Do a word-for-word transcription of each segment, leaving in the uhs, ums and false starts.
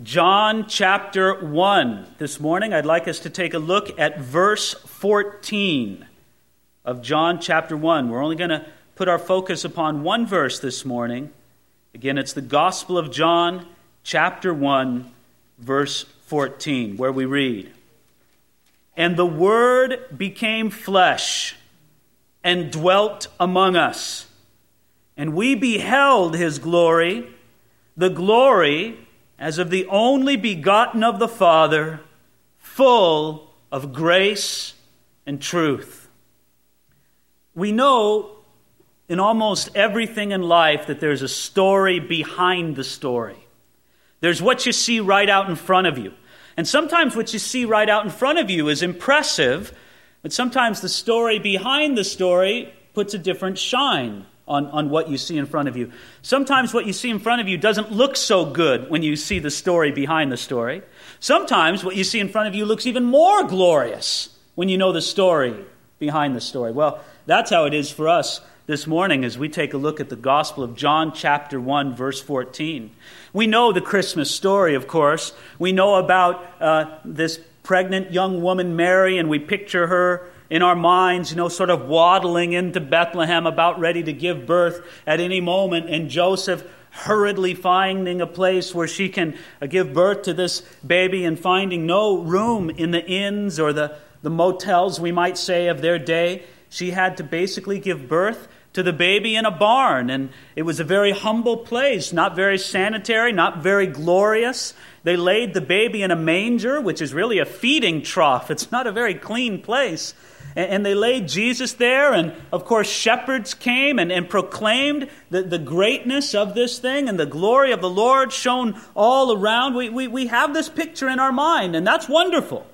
John chapter one. This morning I'd like us to take a look at verse fourteen of John chapter one. We're only going to put our focus upon one verse this morning. Again, it's the Gospel of John chapter one, verse fourteen, where we read, "And the Word became flesh and dwelt among us, and we beheld his glory, the glory as of the only begotten of the Father, full of grace and truth." We know in almost everything in life that there's a story behind the story. There's what you see right out in front of you. And sometimes what you see right out in front of you is impressive, but sometimes the story behind the story puts a different shine on, on what you see in front of you. Sometimes what you see in front of you doesn't look so good when you see the story behind the story. Sometimes what you see in front of you looks even more glorious when you know the story behind the story. Well, that's how it is for us this morning as we take a look at the Gospel of John chapter one, verse fourteen. We know the Christmas story, of course. We know about uh, this pregnant young woman, Mary, and we picture her in our minds, you know, sort of waddling into Bethlehem, about ready to give birth at any moment, and Joseph hurriedly finding a place where she can uh, give birth to this baby, and finding no room in the inns or the, the motels, we might say, of their day. She had to basically give birth to the baby in a barn, and it was a very humble place, not very sanitary, not very glorious. They laid the baby in a manger, which is really a feeding trough. It's not a very clean place. And they laid Jesus there, and of course shepherds came and, and proclaimed the, the greatness of this thing, and the glory of the Lord shone all around. We, we, we have this picture in our mind, and that's wonderful.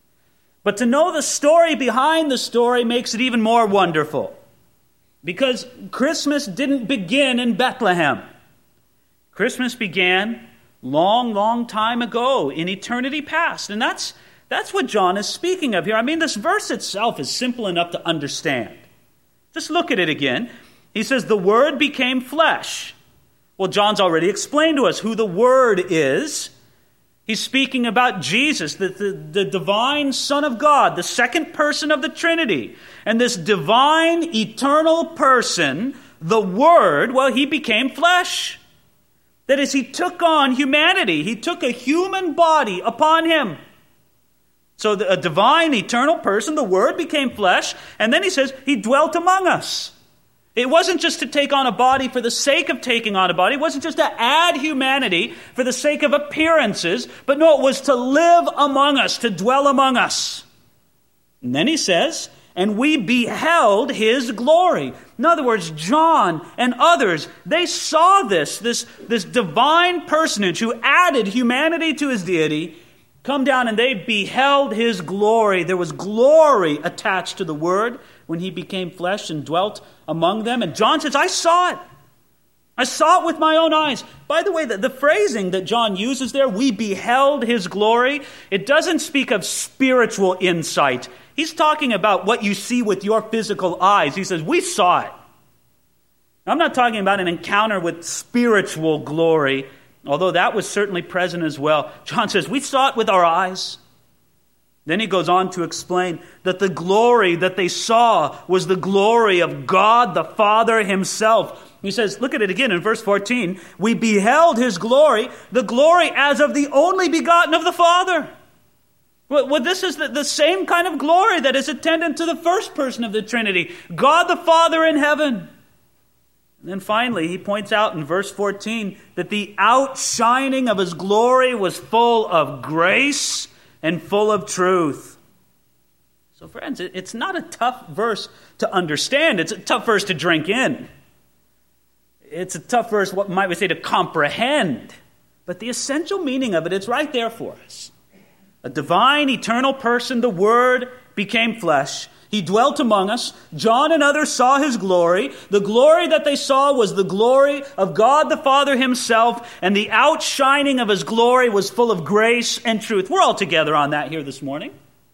But to know the story behind the story makes it even more wonderful. Because Christmas didn't begin in Bethlehem. Christmas began long, long time ago, in eternity past. And that's That's what John is speaking of here. I mean, this verse itself is simple enough to understand. Just look at it again. He says, the Word became flesh. Well, John's already explained to us who the Word is. He's speaking about Jesus, the, the, the divine Son of God, the second person of the Trinity. And this divine, eternal person, the Word, well, he became flesh. That is, he took on humanity. He took a human body upon him. So a divine, eternal person, the Word became flesh, and then he says he dwelt among us. It wasn't just to take on a body for the sake of taking on a body. It wasn't just to add humanity for the sake of appearances, but no, it was to live among us, to dwell among us. And then he says, and we beheld his glory. In other words, John and others, they saw this, this, this divine personage who added humanity to his deity, come down, and they beheld his glory. There was glory attached to the Word when he became flesh and dwelt among them. And John says, I saw it. I saw it with my own eyes. By the way, the, the phrasing that John uses there, we beheld his glory, it doesn't speak of spiritual insight. He's talking about what you see with your physical eyes. He says, we saw it. I'm not talking about an encounter with spiritual glory, although that was certainly present as well. John says, we saw it with our eyes. Then he goes on to explain that the glory that they saw was the glory of God the Father himself. He says, look at it again in verse fourteen. We beheld his glory, the glory as of the only begotten of the Father. Well, well this is the, the same kind of glory that is attendant to the first person of the Trinity, God the Father in heaven. And then finally, he points out in verse fourteen that the outshining of his glory was full of grace and full of truth. So friends, it's not a tough verse to understand. It's a tough verse to drink in. It's a tough verse, what might we say, to comprehend. But the essential meaning of it, it's right there for us. A divine, eternal person, the Word, became flesh. He dwelt among us. John and others saw his glory. The glory that they saw was the glory of God the Father himself, and the outshining of his glory was full of grace and truth. We're all together on that here this morning.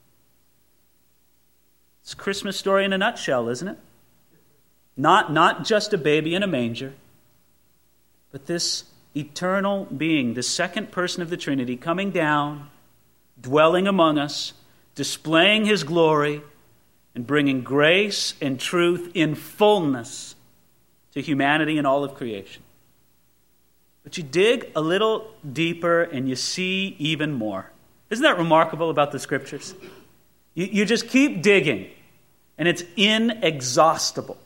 It's a Christmas story in a nutshell, isn't it? Not, not just a baby in a manger, but this eternal being, the second person of the Trinity, coming down, dwelling among us, displaying his glory, and bringing grace and truth in fullness to humanity and all of creation. But you dig a little deeper and you see even more. Isn't that remarkable about the Scriptures? You, you just keep digging, and it's inexhaustible.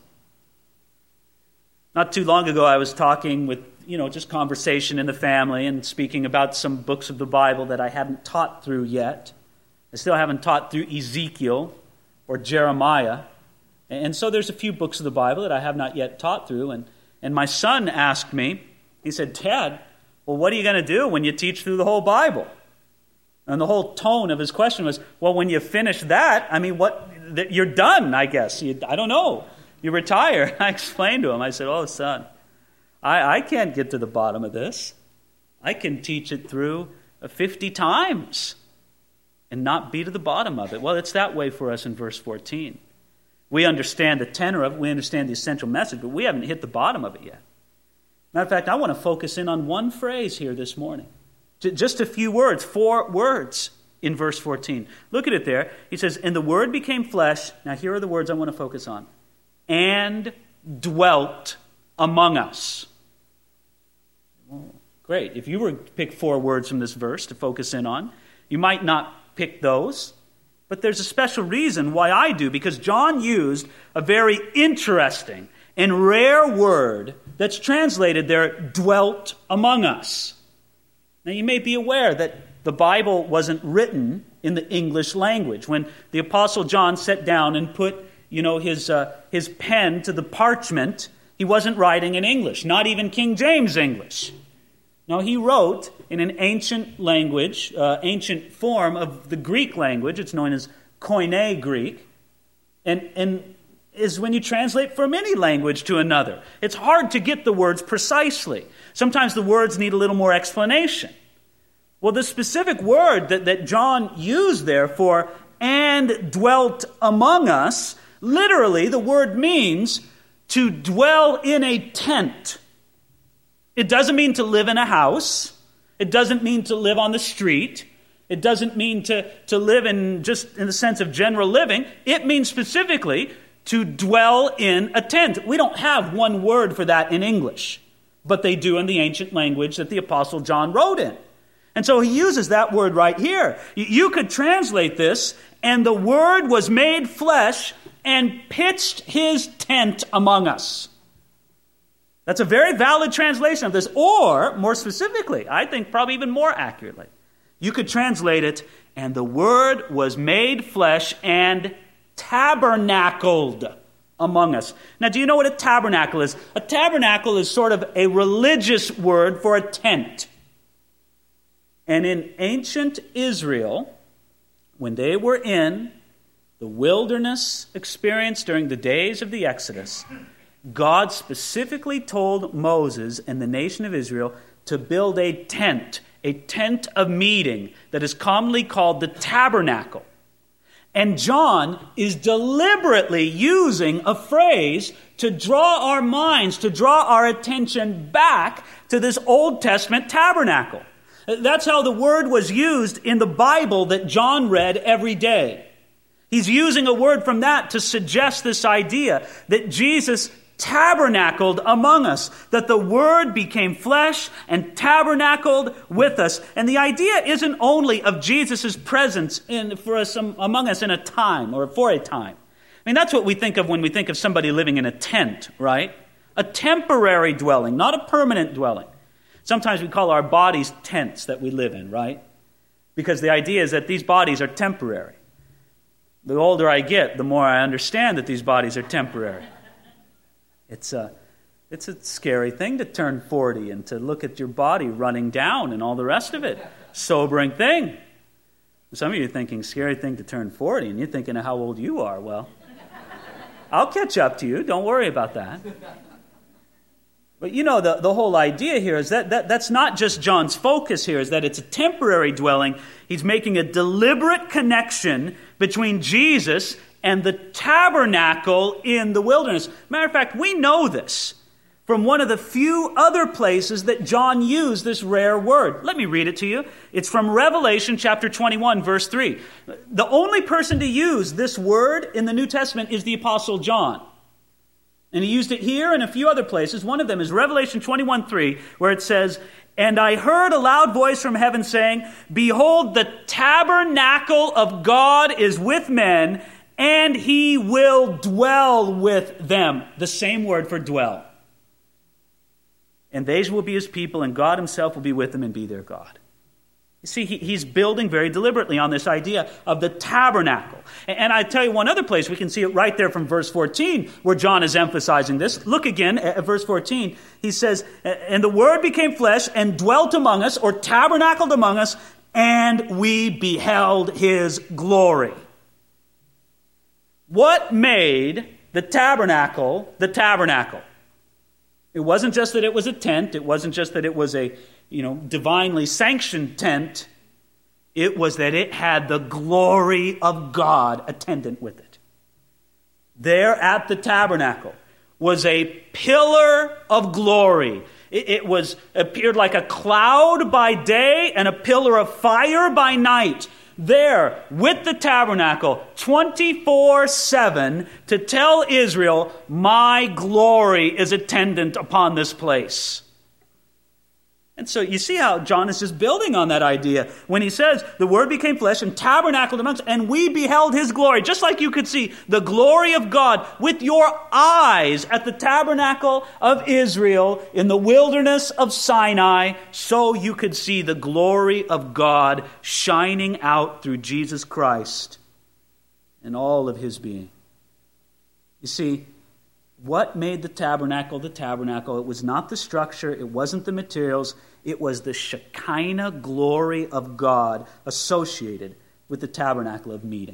Not too long ago, I was talking with, you know, just conversation in the family and speaking about some books of the Bible that I hadn't taught through yet. I still haven't taught through Ezekiel or Jeremiah. And so there's a few books of the Bible that I have not yet taught through. And, and my son asked me, he said, Dad, well, what are you going to do when you teach through the whole Bible? And the whole tone of his question was, well, when you finish that, I mean, what? You're done, I guess. You, I don't know. You retire. I explained to him, I said, oh, son, I, I can't get to the bottom of this. I can teach it through fifty times and not be to the bottom of it. Well, it's that way for us in verse fourteen. We understand the tenor of it, we understand the essential message, but we haven't hit the bottom of it yet. Matter of fact, I want to focus in on one phrase here this morning. Just a few words, four words in verse fourteen. Look at it there. He says, and the Word became flesh. Now here are the words I want to focus on. And dwelt among us. Well, great. If you were to pick four words from this verse to focus in on, you might not pick those. But there's a special reason why I do, because John used a very interesting and rare word that's translated there, dwelt among us. Now you may be aware that the Bible wasn't written in the English language. When the Apostle John sat down and put, you know, his uh, his pen to the parchment, he wasn't writing in English, not even King James English. No, he wrote in an ancient language, uh, ancient form of the Greek language. It's known as Koine Greek, and and is when you translate from any language to another. It's hard to get the words precisely. Sometimes the words need a little more explanation. Well, the specific word that, that John used there for and dwelt among us, literally the word means to dwell in a tent. It doesn't mean to live in a house. It doesn't mean to live on the street. It doesn't mean to, to live in just in the sense of general living. It means specifically to dwell in a tent. We don't have one word for that in English, but they do in the ancient language that the Apostle John wrote in. And so he uses that word right here. You could translate this, and the Word was made flesh and pitched his tent among us. That's a very valid translation of this. Or, more specifically, I think probably even more accurately, you could translate it, and the Word was made flesh and tabernacled among us. Now, do you know what a tabernacle is? A tabernacle is sort of a religious word for a tent. And in ancient Israel, when they were in the wilderness experience during the days of the Exodus, God specifically told Moses and the nation of Israel to build a tent, a tent of meeting that is commonly called the tabernacle. And John is deliberately using a phrase to draw our minds, to draw our attention back to this Old Testament tabernacle. That's how the word was used in the Bible that John read every day. He's using a word from that to suggest this idea that Jesus tabernacled among us, that the Word became flesh and tabernacled with us. And the idea isn't only of Jesus' presence in, for us among us in a time or for a time. I mean, that's what we think of when we think of somebody living in a tent, right? A temporary dwelling, not a permanent dwelling. Sometimes we call our bodies tents that we live in, right? Because the idea is that these bodies are temporary. The older I get, the more I understand that these bodies are temporary. It's a, it's a scary thing to turn forty and to look at your body running down and all the rest of it. Sobering thing. Some of you are thinking, scary thing to turn forty, and you're thinking of how old you are. Well, I'll catch up to you. Don't worry about that. But you know, the, the whole idea here is that, that that's not just John's focus here, is that it's a temporary dwelling. He's making a deliberate connection between Jesus and the tabernacle in the wilderness. Matter of fact, we know this from one of the few other places that John used this rare word. Let me read it to you. It's from Revelation chapter twenty-one, verse three. The only person to use this word in the New Testament is the Apostle John. And he used it here and a few other places. One of them is Revelation twenty-one, three, where it says, "And I heard a loud voice from heaven saying, Behold, the tabernacle of God is with men, and he will dwell with them." The same word for dwell. "And they will be his people, and God himself will be with them and be their God." You see, he, he's building very deliberately on this idea of the tabernacle. And, and I tell you one other place, we can see it right there from verse fourteen, where John is emphasizing this. Look again at, at verse fourteen. He says, "And the Word became flesh and dwelt among us," or tabernacled among us, "and we beheld his glory." What made the tabernacle the tabernacle? It wasn't just that it was a tent. It wasn't just that it was a, you know, divinely sanctioned tent. It was that it had the glory of God attendant with it. There at the tabernacle was a pillar of glory. It, it was appeared like a cloud by day and a pillar of fire by night. There, with the tabernacle, twenty-four seven, to tell Israel, my glory is attendant upon this place. And so you see how John is just building on that idea when he says, the Word became flesh and tabernacled amongst us, and we beheld his glory. Just like you could see the glory of God with your eyes at the tabernacle of Israel in the wilderness of Sinai, so you could see the glory of God shining out through Jesus Christ and all of his being. You see, what made the tabernacle the tabernacle? It was not the structure, it wasn't the materials, it was the Shekinah glory of God associated with the tabernacle of meeting.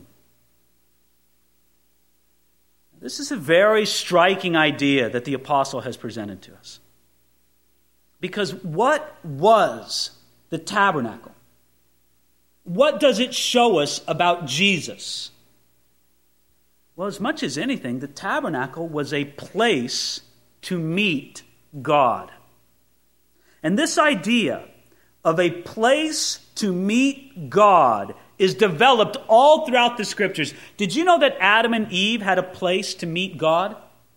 This is a very striking idea that the apostle has presented to us. Because what was the tabernacle? What does it show us about Jesus? Well, as much as anything, the tabernacle was a place to meet God. And this idea of a place to meet God is developed all throughout the Scriptures. Did you know that Adam and Eve had a place to meet God?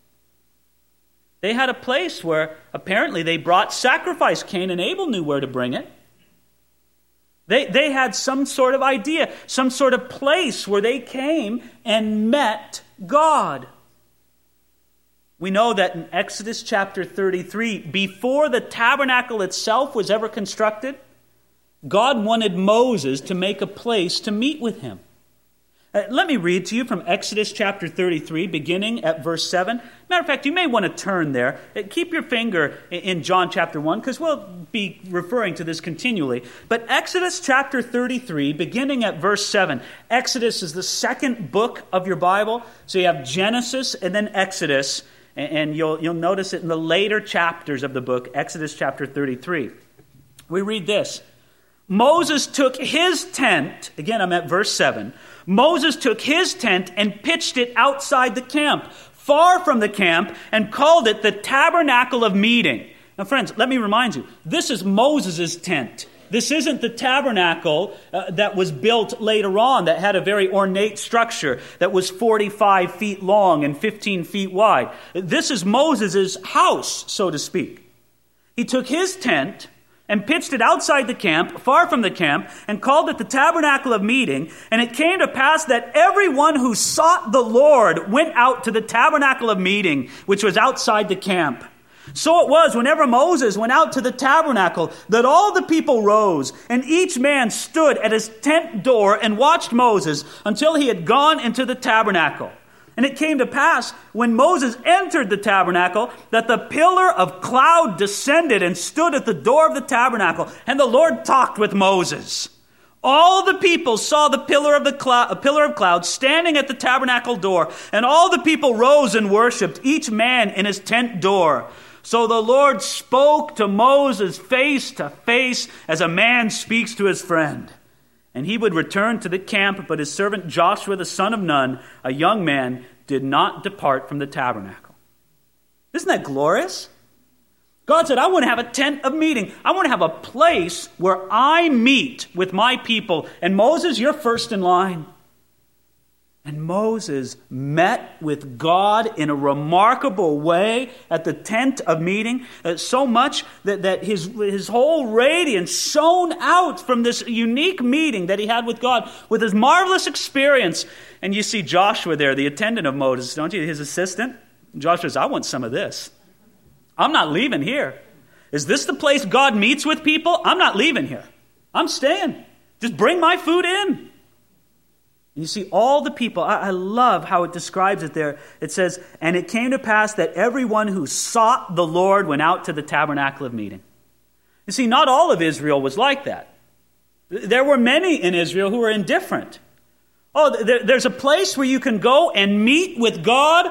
They had a place where apparently they brought sacrifice. Cain and Abel knew where to bring it. They, they had some sort of idea, some sort of place where they came and met God. We know that in Exodus chapter thirty-three, before the tabernacle itself was ever constructed, God wanted Moses to make a place to meet with him. Uh, let me read to you from Exodus chapter thirty-three, beginning at verse seven. Matter of fact, you may want to turn there. Uh, keep your finger in, in John chapter one, because we'll be referring to this continually. But Exodus chapter thirty-three, beginning at verse seven. Exodus is the second book of your Bible. So you have Genesis and then Exodus. And, and you'll, you'll notice it in the later chapters of the book, Exodus chapter thirty-three. We read this. Moses took his tent, again I'm at verse seven, Moses took his tent and pitched it outside the camp, far from the camp, and called it the tabernacle of meeting. Now friends, let me remind you, this is Moses' tent. This isn't the tabernacle uh, that was built later on that had a very ornate structure that was forty-five feet long and fifteen feet wide. This is Moses' house, so to speak. He took his tent and pitched it outside the camp, far from the camp, and called it the tabernacle of meeting. And it came to pass that everyone who sought the Lord went out to the tabernacle of meeting, which was outside the camp. So it was, whenever Moses went out to the tabernacle, that all the people rose, and each man stood at his tent door and watched Moses until he had gone into the tabernacle. And it came to pass, when Moses entered the tabernacle, that the pillar of cloud descended and stood at the door of the tabernacle, and the Lord talked with Moses. All the people saw the pillar of the cloud, a pillar of cloud standing at the tabernacle door, and all the people rose and worshipped, each man in his tent door. So the Lord spoke to Moses face to face as a man speaks to his friend. And he would return to the camp, but his servant Joshua the son of Nun, a young man, did not depart from the tabernacle. Isn't that glorious? God said, I want to have a tent of meeting. I want to have a place where I meet with my people. And Moses, you're first in line. And Moses met with God in a remarkable way at the tent of meeting, uh, so much that, that his, his whole radiance shone out from this unique meeting that he had with God, with his marvelous experience. And you see Joshua there, the attendant of Moses, don't you? His assistant. Joshua says, I want some of this. I'm not leaving here. Is this the place God meets with people? I'm not leaving here. I'm staying. Just bring my food in. You see, all the people, I, I love how it describes it there. It says, and it came to pass that everyone who sought the Lord went out to the tabernacle of meeting. You see, not all of Israel was like that. There were many in Israel who were indifferent. Oh, there, there's a place where you can go and meet with God.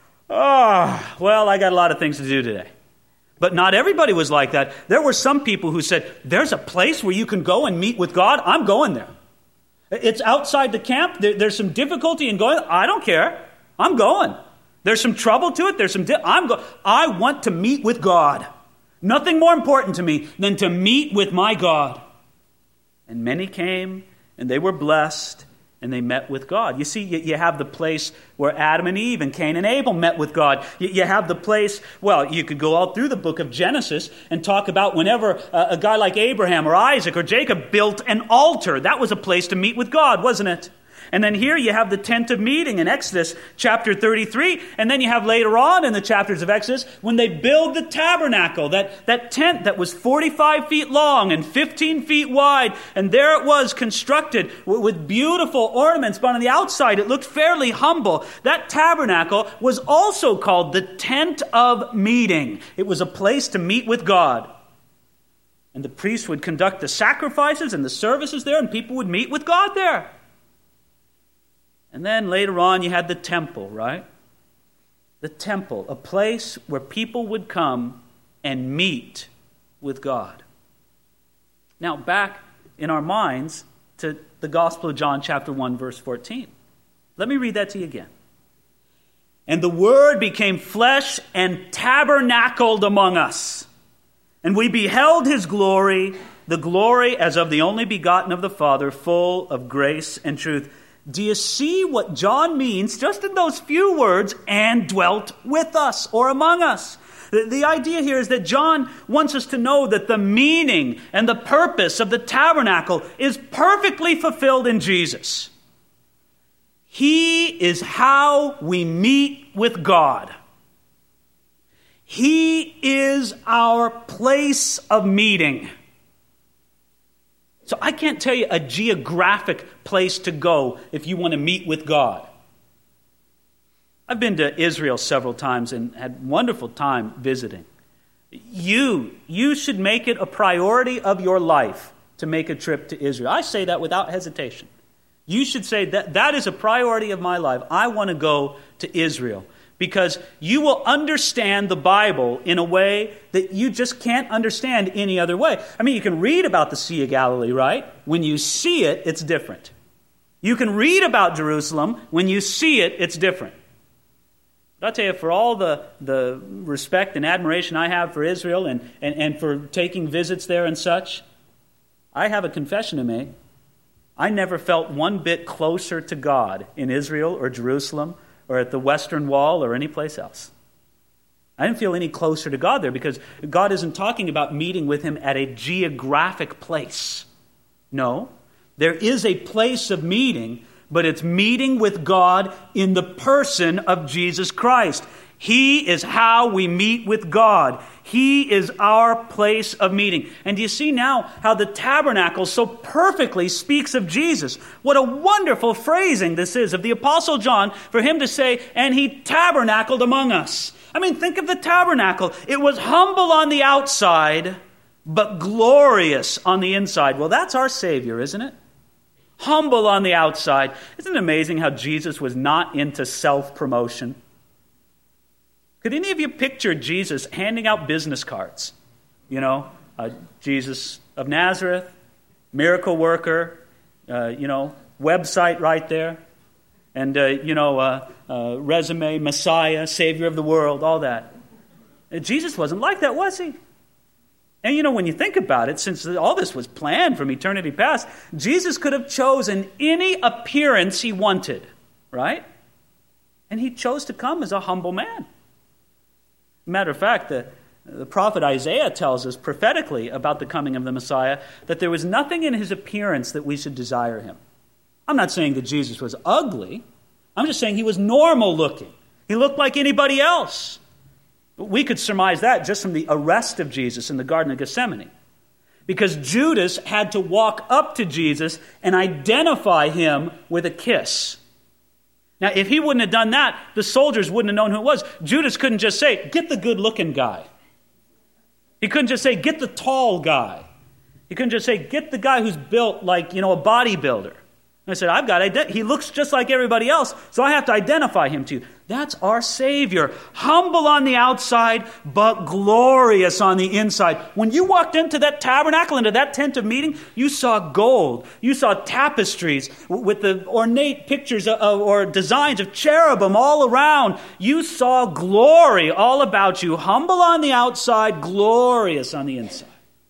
Oh, well, I got a lot of things to do today. But not everybody was like that. There were some people who said, there's a place where you can go and meet with God. I'm going there. It's outside the camp. There, there's some difficulty in going. I don't care. I'm going. There's some trouble to it. There's some. Di- I'm go- I want to meet with God. Nothing more important to me than to meet with my God. And many came, and they were blessed, and they met with God. You see, you, you have the place where Adam and Eve and Cain and Abel met with God. You, you have the place, well, you could go all through the book of Genesis and talk about whenever a, a guy like Abraham or Isaac or Jacob built an altar. That was a place to meet with God, wasn't it? And then here you have the tent of meeting in Exodus chapter thirty-three. And then you have later on in the chapters of Exodus when they build the tabernacle, that, that tent that was forty-five feet long and fifteen feet wide. And there it was constructed with beautiful ornaments. But on the outside it looked fairly humble. That tabernacle was also called the tent of meeting. It was a place to meet with God. And the priests would conduct the sacrifices and the services there, and people would meet with God there. And then later on, you had the temple, right? The temple, a place where people would come and meet with God. Now, back in our minds to the Gospel of John, chapter one, verse fourteen. Let me read that to you again. And the Word became flesh and tabernacled among us. And we beheld His glory, the glory as of the only begotten of the Father, full of grace and truth. Do you see what John means just in those few words, and dwelt with us or among us? The, the idea here is that John wants us to know that the meaning and the purpose of the tabernacle is perfectly fulfilled in Jesus. He is how we meet with God. He is our place of meeting. So I can't tell you a geographic place to go if you want to meet with God. I've been to Israel several times and had wonderful time visiting. You, you should make it a priority of your life to make a trip to Israel. I say that without hesitation. You should say that that is a priority of my life. I want to go to Israel. Because you will understand the Bible in a way that you just can't understand any other way. I mean, you can read about the Sea of Galilee, right? When you see it, it's different. You can read about Jerusalem. When you see it, it's different. But I'll tell you, for all the, the respect and admiration I have for Israel and, and, and for taking visits there and such, I have a confession to make. I never felt one bit closer to God in Israel or Jerusalem or at the Western Wall, or any place else. I didn't feel any closer to God there because God isn't talking about meeting with Him at a geographic place. No, there is a place of meeting, but it's meeting with God in the person of Jesus Christ. He is how we meet with God. He is our place of meeting. And do you see now how the tabernacle so perfectly speaks of Jesus? What a wonderful phrasing this is of the Apostle John for him to say, and He tabernacled among us. I mean, think of the tabernacle. It was humble on the outside, but glorious on the inside. Well, that's our Savior, isn't it? Humble on the outside. Isn't it amazing how Jesus was not into self-promotion? Could any of you picture Jesus handing out business cards? You know, uh, Jesus of Nazareth, miracle worker, uh, you know, website right there. And, uh, you know, uh, uh, resume, Messiah, Savior of the world, all that. Uh, Jesus wasn't like that, was He? And you know, when you think about it, since all this was planned from eternity past, Jesus could have chosen any appearance he wanted, right? And he chose to come as a humble man. Matter of fact, the, the prophet Isaiah tells us prophetically about the coming of the Messiah that there was nothing in his appearance that we should desire him. I'm not saying that Jesus was ugly. I'm just saying he was normal looking. He looked like anybody else. We could surmise that just from the arrest of Jesus in the Garden of Gethsemane. Because Judas had to walk up to Jesus and identify him with a kiss. Now, if he wouldn't have done that, the soldiers wouldn't have known who it was. Judas couldn't just say, get the good-looking guy. He couldn't just say, get the tall guy. He couldn't just say, get the guy who's built like, you know, a bodybuilder. And I said, I've got ident- he looks just like everybody else, so I have to identify him to you. That's our Savior. Humble on the outside, but glorious on the inside. When you walked into that tabernacle, into that tent of meeting, you saw gold. You saw tapestries with the ornate pictures of, or designs of cherubim all around. You saw glory all about you. Humble on the outside, glorious on the inside.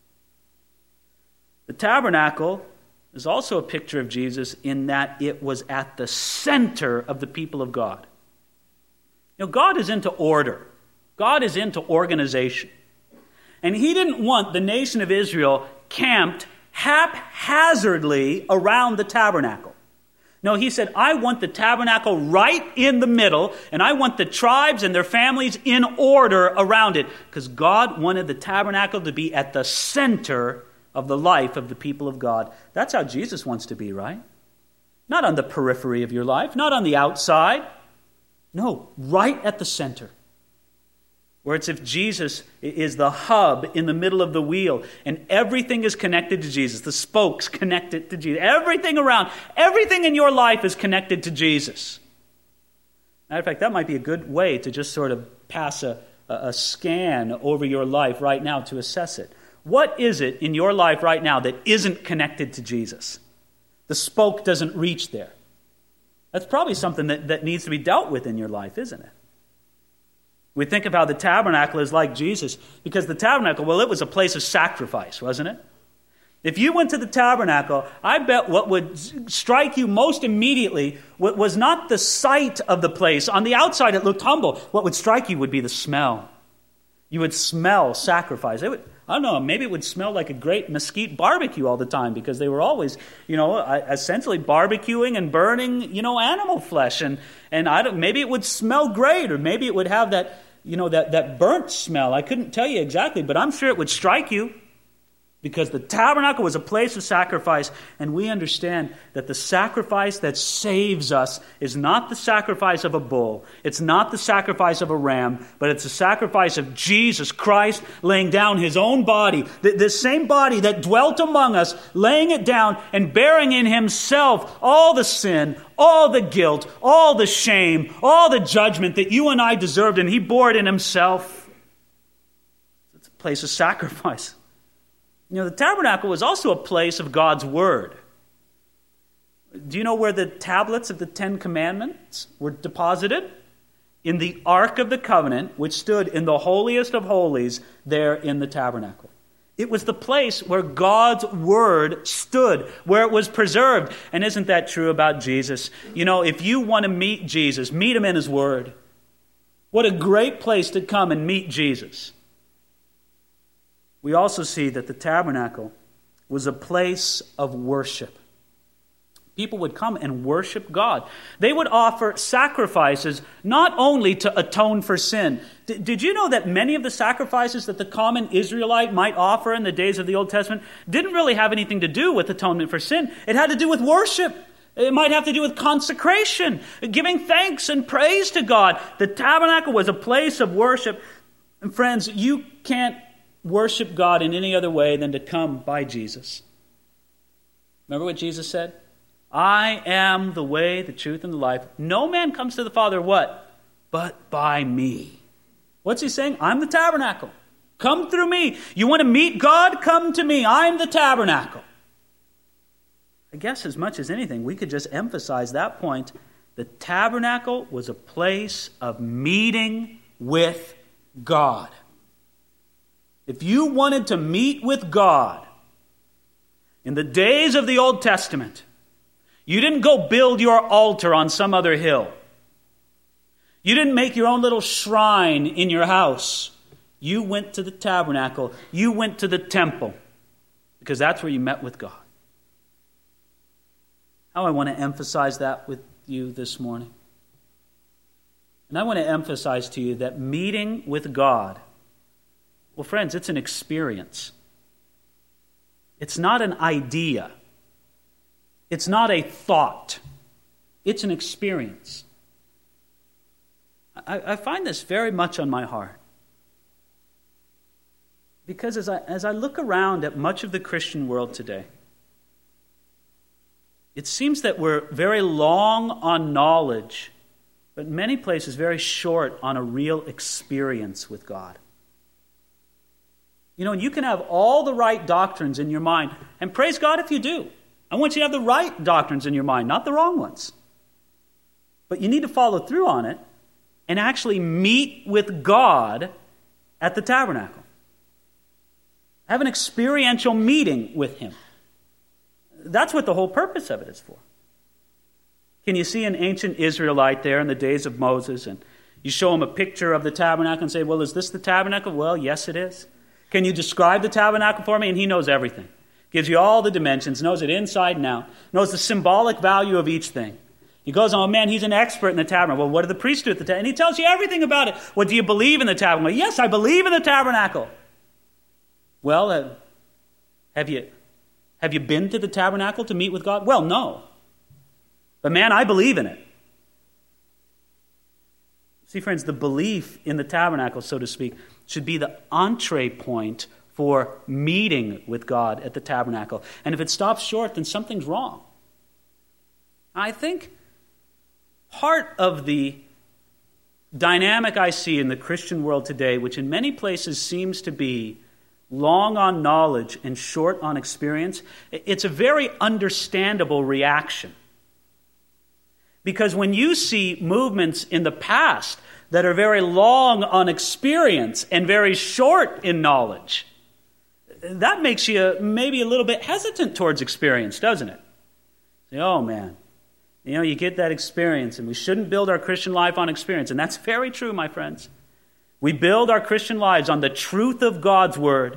The tabernacle is also a picture of Jesus in that it was at the center of the people of God. You know, God is into order. God is into organization. And he didn't want the nation of Israel camped haphazardly around the tabernacle. No, he said, I want the tabernacle right in the middle, and I want the tribes and their families in order around it, because God wanted the tabernacle to be at the center of the life of the people of God. That's how Jesus wants to be, right? Not on the periphery of your life, not on the outside. No, right at the center. Where it's if Jesus is the hub in the middle of the wheel and everything is connected to Jesus. The spokes connected to Jesus. Everything around, everything in your life is connected to Jesus. Matter of fact, that might be a good way to just sort of pass a, a scan over your life right now to assess it. What is it in your life right now that isn't connected to Jesus? The spoke doesn't reach there. That's probably something that, that needs to be dealt with in your life, isn't it? We think of how the tabernacle is like Jesus, because the tabernacle, well, it was a place of sacrifice, wasn't it? If you went to the tabernacle, I bet what would strike you most immediately was not the sight of the place. On the outside, it looked humble. What would strike you would be the smell. You would smell sacrifice. It would, I don't know, maybe it would smell like a great mesquite barbecue all the time, because they were always, you know, essentially barbecuing and burning, you know, animal flesh. And, and I don't, maybe it would smell great, or maybe it would have that, you know, that, that burnt smell. I couldn't tell you exactly, but I'm sure it would strike you. Because the tabernacle was a place of sacrifice, and we understand that the sacrifice that saves us is not the sacrifice of a bull. It's not the sacrifice of a ram, but it's the sacrifice of Jesus Christ laying down his own body. The, the same body that dwelt among us, laying it down and bearing in himself all the sin, all the guilt, all the shame, all the judgment that you and I deserved, and he bore it in himself. It's a place of sacrifice. You know, the tabernacle was also a place of God's Word. Do you know where the tablets of the Ten Commandments were deposited? In the Ark of the Covenant, which stood in the holiest of holies there in the tabernacle. It was the place where God's Word stood, where it was preserved. And isn't that true about Jesus? You know, if you want to meet Jesus, meet him in his Word. What a great place to come and meet Jesus. We also see that the tabernacle was a place of worship. People would come and worship God. They would offer sacrifices not only to atone for sin. D- did you know that many of the sacrifices that the common Israelite might offer in the days of the Old Testament didn't really have anything to do with atonement for sin? It had to do with worship. It might have to do with consecration, giving thanks and praise to God. The tabernacle was a place of worship. And friends, you can't worship God in any other way than to come by Jesus. Remember what Jesus said? I am the way, the truth, and the life. No man comes to the Father, what? But by me. What's he saying? I'm the tabernacle. Come through me. You want to meet God? Come to me. I'm the tabernacle. I guess as much as anything, we could just emphasize that point. The tabernacle was a place of meeting with God. If you wanted to meet with God in the days of the Old Testament, you didn't go build your altar on some other hill. You didn't make your own little shrine in your house. You went to the tabernacle. You went to the temple, because that's where you met with God. How I want to emphasize that with you this morning. And I want to emphasize to you that meeting with God, well, friends, it's an experience. It's not an idea. It's not a thought. It's an experience. I, I find this very much on my heart. Because as I, as I look around at much of the Christian world today, it seems that we're very long on knowledge, but in many places very short on a real experience with God. You know, you can have all the right doctrines in your mind, and praise God if you do. I want you to have the right doctrines in your mind, not the wrong ones. But you need to follow through on it and actually meet with God at the tabernacle. Have an experiential meeting with Him. That's what the whole purpose of it is for. Can you see an ancient Israelite there in the days of Moses, and you show him a picture of the tabernacle and say, well, is this the tabernacle? Well, yes, it is. Can you describe the tabernacle for me? And he knows everything. Gives you all the dimensions, knows it inside and out, knows the symbolic value of each thing. He goes, oh man, he's an expert in the tabernacle. Well, what do the priests do at the tabernacle? And he tells you everything about it. Well, do you believe in the tabernacle? Yes, I believe in the tabernacle. Well, uh, have you have you been to the tabernacle to meet with God? Well, no. But man, I believe in it. See, friends, the belief in the tabernacle, so to speak, should be the entree point for meeting with God at the tabernacle. And if it stops short, then something's wrong. I think part of the dynamic I see in the Christian world today, which in many places seems to be long on knowledge and short on experience, it's a very understandable reaction. Because when you see movements in the past that are very long on experience and very short in knowledge, that makes you maybe a little bit hesitant towards experience, doesn't it? Say, oh man, you know, you get that experience, and we shouldn't build our Christian life on experience. And that's very true, my friends. We build our Christian lives on the truth of God's Word.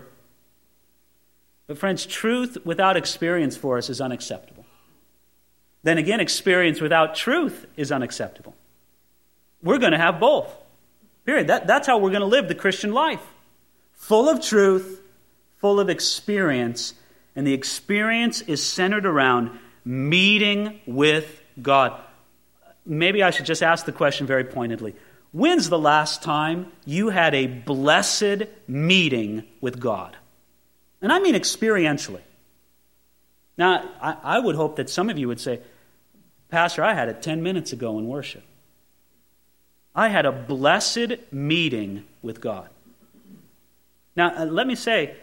But friends, truth without experience for us is unacceptable. Then again, experience without truth is unacceptable. We're going to have both. Period. That, that's how we're going to live the Christian life. Full of truth, full of experience, and the experience is centered around meeting with God. Maybe I should just ask the question very pointedly. When's the last time you had a blessed meeting with God? And I mean experientially. Now, I, I would hope that some of you would say, Pastor, I had it ten minutes ago in worship. I had a blessed meeting with God. Now, uh, let me say,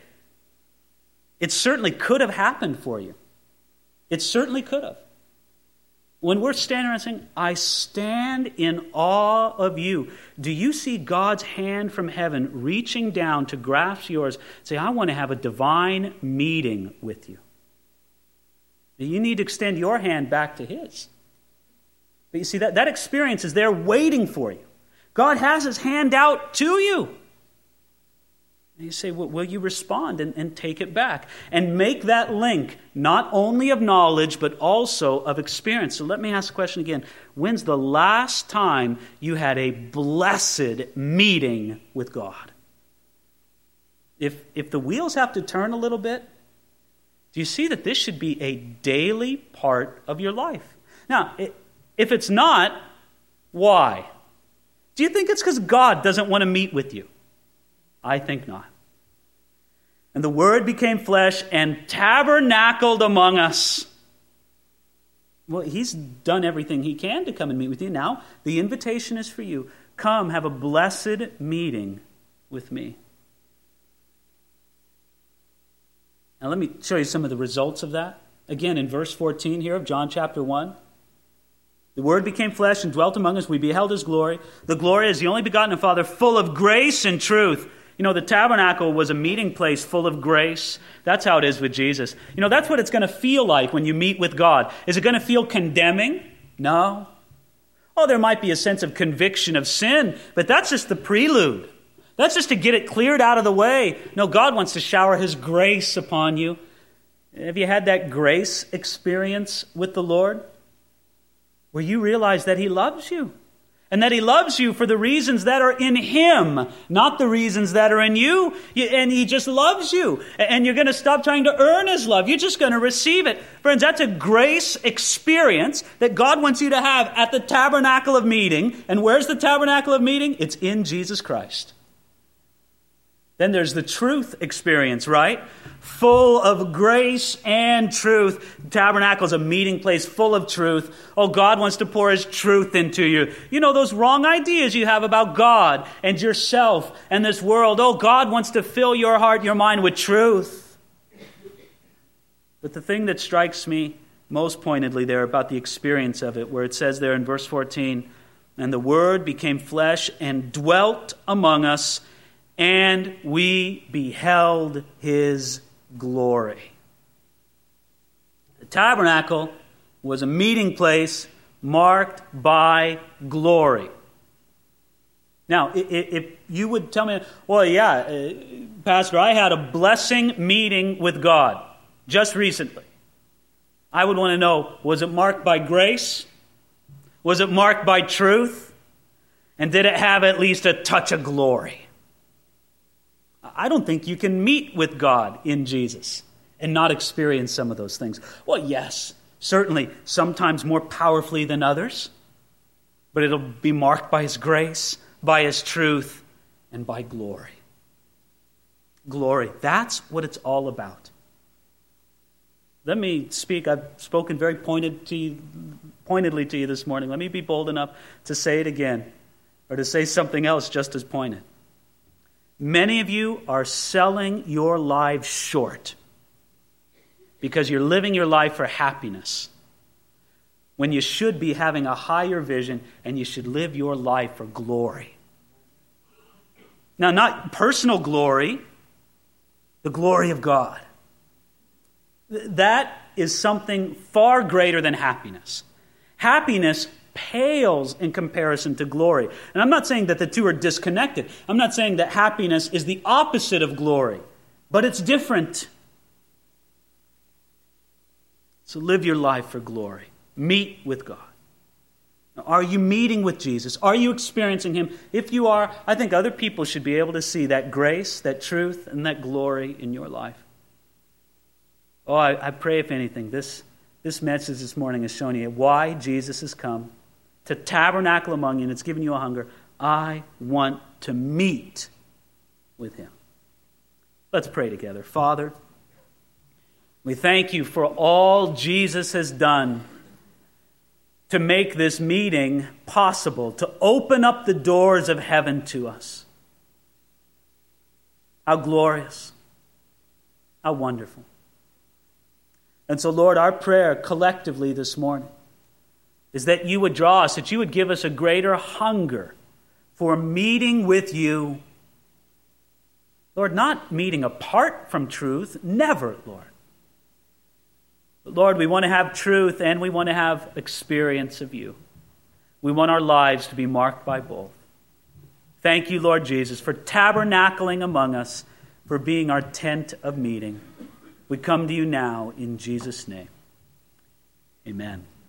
it certainly could have happened for you. It certainly could have. When we're standing around saying, I stand in awe of you, do you see God's hand from heaven reaching down to grasp yours? Say, I want to have a divine meeting with you. You need to extend your hand back to His. But you see, that, that experience is there waiting for you. God has His hand out to you. And you say, well, will you respond and, and take it back? And make that link not only of knowledge, but also of experience. So let me ask the question again. When's the last time you had a blessed meeting with God? If, if the wheels have to turn a little bit, do you see that this should be a daily part of your life? Now, if it's not, why? Do you think it's because God doesn't want to meet with you? I think not. And the Word became flesh and tabernacled among us. Well, He's done everything He can to come and meet with you. Now, the invitation is for you. Come, have a blessed meeting with me. Now, let me show you some of the results of that. Again, in verse fourteen here of John chapter one. The Word became flesh and dwelt among us. We beheld His glory. The glory is the only begotten of Father, full of grace and truth. You know, the tabernacle was a meeting place full of grace. That's how it is with Jesus. You know, that's what it's going to feel like when you meet with God. Is it going to feel condemning? No. Oh, there might be a sense of conviction of sin, but that's just the prelude. That's just to get it cleared out of the way. No, God wants to shower His grace upon you. Have you had that grace experience with the Lord? Where you realize that He loves you. And that He loves you for the reasons that are in Him, not the reasons that are in you. And He just loves you. And you're going to stop trying to earn His love. You're just going to receive it. Friends, that's a grace experience that God wants you to have at the tabernacle of meeting. And where's the tabernacle of meeting? It's in Jesus Christ. Then there's the truth experience, right? Full of grace and truth. The tabernacle is a meeting place full of truth. Oh, God wants to pour His truth into you. You know, those wrong ideas you have about God and yourself and this world. Oh, God wants to fill your heart, your mind with truth. But the thing that strikes me most pointedly there about the experience of it, where it says there in verse fourteen, and the Word became flesh and dwelt among us, and we beheld His glory. The tabernacle was a meeting place marked by glory. Now, if you would tell me, well, yeah, Pastor, I had a blessing meeting with God just recently. I would want to know, was it marked by grace? Was it marked by truth? And did it have at least a touch of glory? I don't think you can meet with God in Jesus and not experience some of those things. Well, yes, certainly, sometimes more powerfully than others, but it'll be marked by His grace, by His truth, and by glory. Glory, that's what it's all about. Let me speak, I've spoken very pointed to you, pointedly to you this morning. Let me be bold enough to say it again, or to say something else just as pointed. Many of you are selling your lives short because you're living your life for happiness when you should be having a higher vision and you should live your life for glory. Now, not personal glory, the glory of God. That is something far greater than happiness. Happiness pales in comparison to glory. And I'm not saying that the two are disconnected. I'm not saying that happiness is the opposite of glory, but it's different. So live your life for glory. Meet with God. Now, are you meeting with Jesus? Are you experiencing Him? If you are, I think other people should be able to see that grace, that truth, and that glory in your life. Oh, I, I pray, if anything, this, this message this morning has shown you why Jesus has come to tabernacle among you, and it's given you a hunger. I want to meet with Him. Let's pray together. Father, we thank You for all Jesus has done to make this meeting possible, to open up the doors of heaven to us. How glorious. How wonderful. And so, Lord, our prayer collectively this morning is that You would draw us, that You would give us a greater hunger for meeting with You. Lord, not meeting apart from truth, never, Lord. But Lord, we want to have truth and we want to have experience of You. We want our lives to be marked by both. Thank You, Lord Jesus, for tabernacling among us, for being our tent of meeting. We come to You now in Jesus' name. Amen.